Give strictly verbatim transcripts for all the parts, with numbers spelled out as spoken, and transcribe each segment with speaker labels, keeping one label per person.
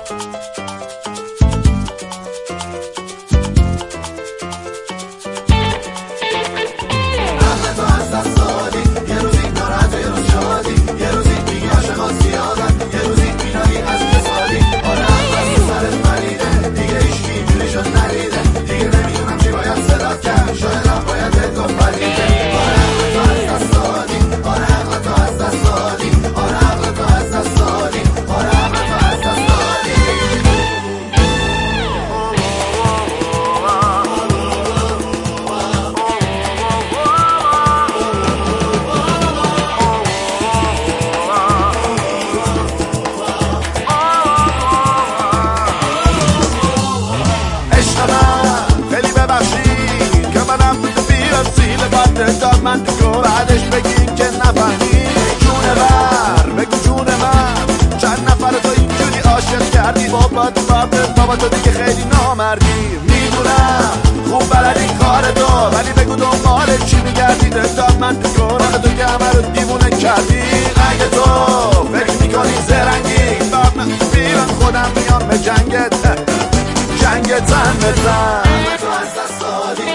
Speaker 1: داد من دیگه بعدش بگین که نفهمی جونه بر بگو جون من چند نفر تو اینجوری عاشق کردی بابا تو بابت بابا تو دیگه خیلی نامردی میدونم خوب بلدی کار تو ولی بگو دنبال چی میگردی داد من دیگه راه تو که همه رو دیوونه کردی اگه تو فکر میکنی زرنگی داد من بیرن خودم میام به جنگت جنگت زن بزن تو از دست دادی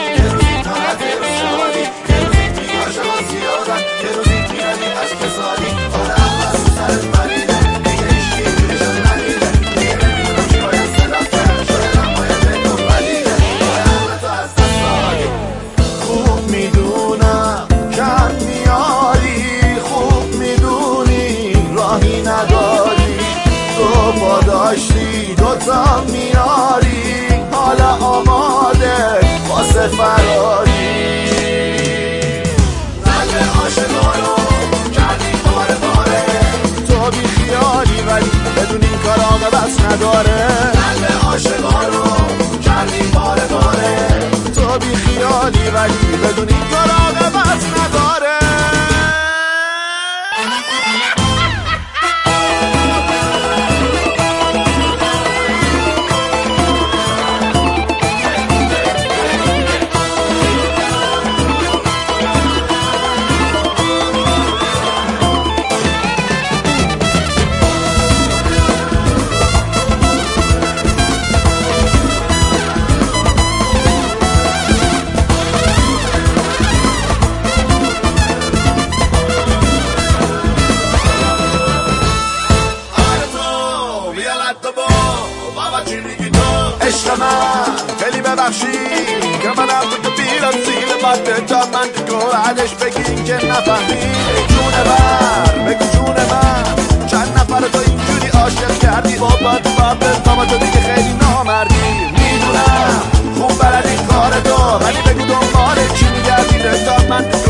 Speaker 1: داشتی دوتا میاری حالا آماده واسه فراری قلب عاشقانو کردی باره باره تو بی خیالی ولی بدون این کار عاقبت نداره قلب عاشقانو کردی باره باره تو بی خیالی ولی بدون این کار عاقبت نداره عشق من خیلی ببخشی که من از تو بیرم سیل بده تا من دیگه بعدش بگین که نفهمی جونه بر بگو جون من چند نفر تو اینجوری عاشق کردی بابا تو بابت بابا تو دیگه خیلی نامردی میدونم خوب بلدی کار تو ولی بگو دنبال چی میگردی تا من